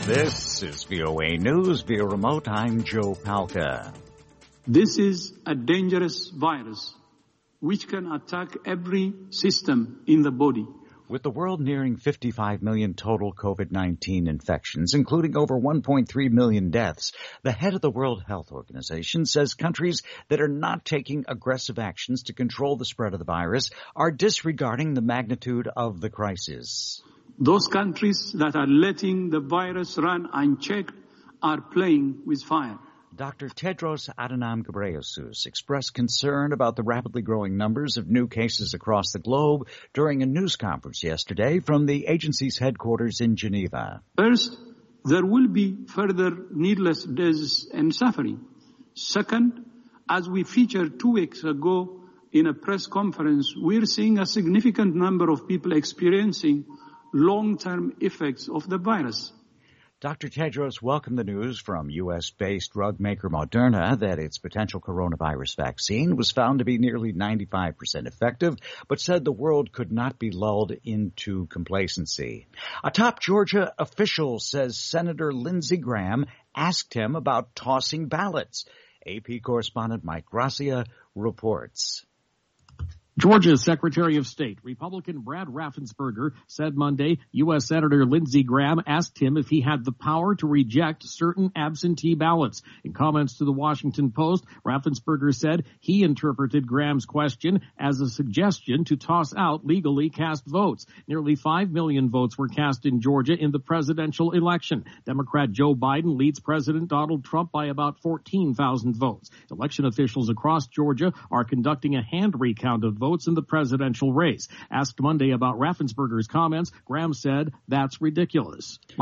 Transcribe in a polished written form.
This is VOA News via remote. I'm Joe Palca. This is a dangerous virus which can attack every system in the body. With the world nearing 55 million total COVID-19 infections, including over 1.3 million deaths, the head of the World Health Organization says countries that are not taking aggressive actions to control the spread of the virus are disregarding the magnitude of the crisis. Those countries that are letting the virus run unchecked are playing with fire. Dr. Tedros Adhanom Ghebreyesus expressed concern about the rapidly growing numbers of new cases across the globe during a news conference yesterday from the agency's headquarters in Geneva. First, there will be further needless deaths and suffering. Second, as we featured 2 weeks ago in a press conference, we're seeing a significant number of people experiencing long-term effects of the virus. Dr. Tedros welcomed the news from U.S.-based drug maker Moderna that its potential coronavirus vaccine was found to be nearly 95% effective, but said the world could not be lulled into complacency. A top Georgia official says Senator Lindsey Graham asked him about tossing ballots. AP correspondent Mike Gracia reports. Georgia's Secretary of State, Republican Brad Raffensperger, said Monday U.S. Senator Lindsey Graham asked him if he had the power to reject certain absentee ballots. In comments to the Washington Post, Raffensperger said he interpreted Graham's question as a suggestion to toss out legally cast votes. Nearly 5 million votes were cast in Georgia in the presidential election. Democrat Joe Biden leads President Donald Trump by about 14,000 votes. Election officials across Georgia are conducting a hand recount of votes in the presidential race. Asked Monday about Raffensperger's comments, Graham said, "That's ridiculous."